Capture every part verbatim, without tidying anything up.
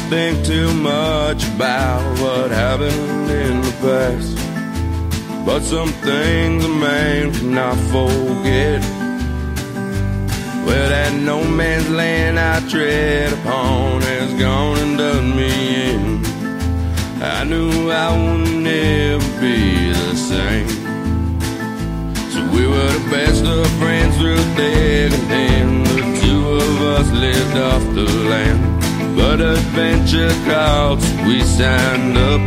think too much about what happened in the past, but some things a man cannot forget. Well, that no man's land I tread upon has gone and done me in. I knew I would never be the same. So we were the best of friends through thick and thin. The two of us lived off the land, but adventure called, so we signed up.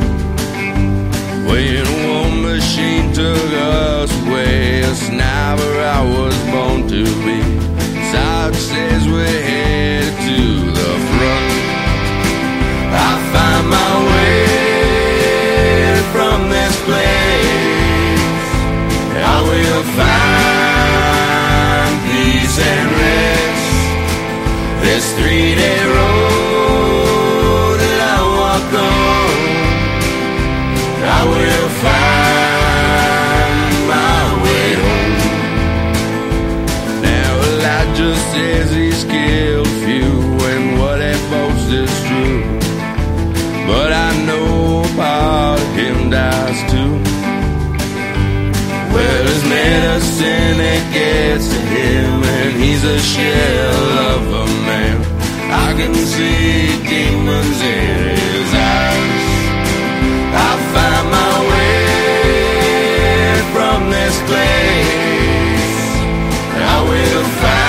When a war machine took us away, a sniper I was born to be. Sarge says we're headed to the front. I find my way from this place. I will find peace and rest. This three-day road that I walk on, I will find my way home. Now Elijah says he's killed a few, and what that boast is true, but I know a part of him dies too. Well, there's medicine that gets to him, and he's a shell of a man. I can see demons in his eyes. I find my way from this place. I will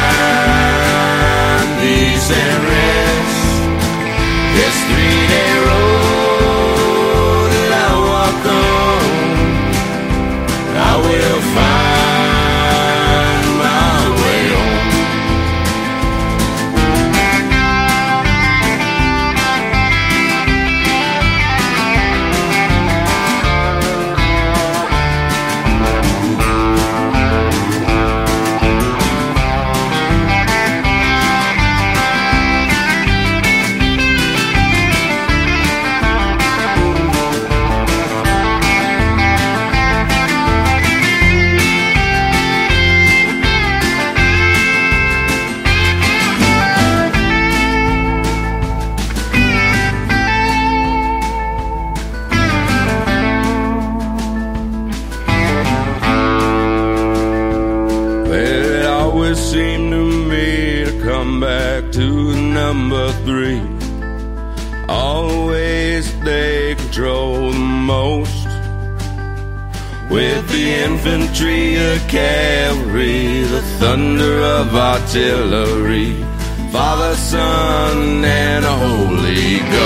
find peace and rest. This three-day road that I walk on, I will find my way home. Seemed to me to come back to number three. Always they control the most. With the infantry, the cavalry, the thunder of artillery, Father, Son, and a Holy Ghost.